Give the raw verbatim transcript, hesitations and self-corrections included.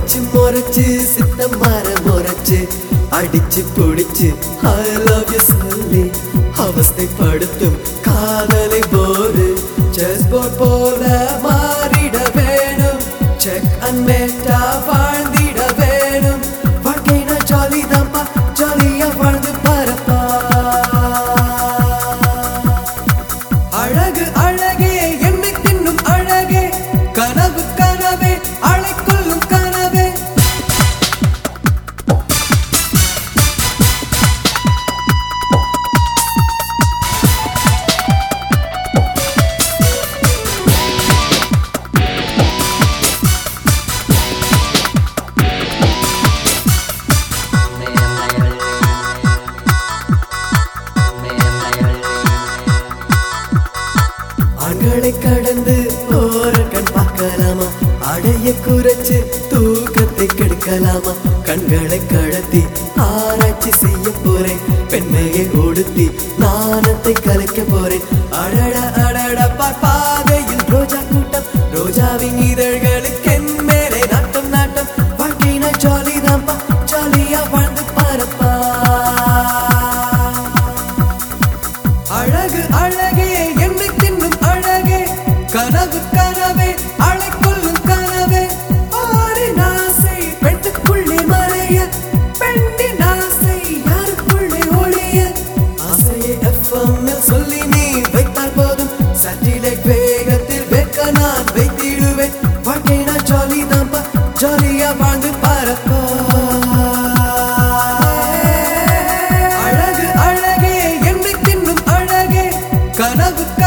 அடிச்சு முறைச்சு சித்த மர முறைச்சு அடிச்சு பிடிச்சு I love you சொல்லி அவஸ்தைப்படுத்தும் காதலை போரு செஸ் போர்ட் போல மாறிட வேணும் செக் அன்மேட்டா வாழ்ந்திட வேணும் வாழ்க்கை நான் ஜாலி தான்ப்பா ஜாலியா வாழ்ந்து பரப்பா அழகு அழகே என்னை தின்னும் அழகே கனவு கனவே அழைக்கொள்ளும் கனவே ஆண்களை கடந்து போற கண் பார்க்கலாமா அடைய குறைச்சு தூக்கத்தை கெடுக்கலாமா கண்களை கடத்தி ஆராய்ச்சி செய்ய போறேன் பெண்மையை ஒடுத்தி நாணத்தை கலைக்க போறேன் அடட அடட பாதையில் ரோஜா கூட்டம் ரோஜாவின் இதழ்களுக்கு என் மேலே நாட்டம் நாட்டம் வாழ்க்கையின ஜாலி தான்ப்பா ஜாலியா வாழ்ந்து பாரப்பா அழகு அழகே என்னை தின்னும் அழகே கனவு கனவே அழைக்கொள்ளும் கனவே ஆரின் ஆசை பெண்ணுக்குள்ளே மறைய பெண்ணின் ஆசை யாருக்குள்ளே ஒளிய ஆசையை எஃப்எம் சொல்லி நீ வைத்தால் போதும் சாட்டிலைட் வேகத்தில் வேக்க நான் வைத்திடுவேன் வாழ்க்கை நான் ஜாலி தான்ப்பா ஜாலியா வாழ்ந்து பாரப்பா அழகு அழகே என்னை தின்னும் அழகே கனவு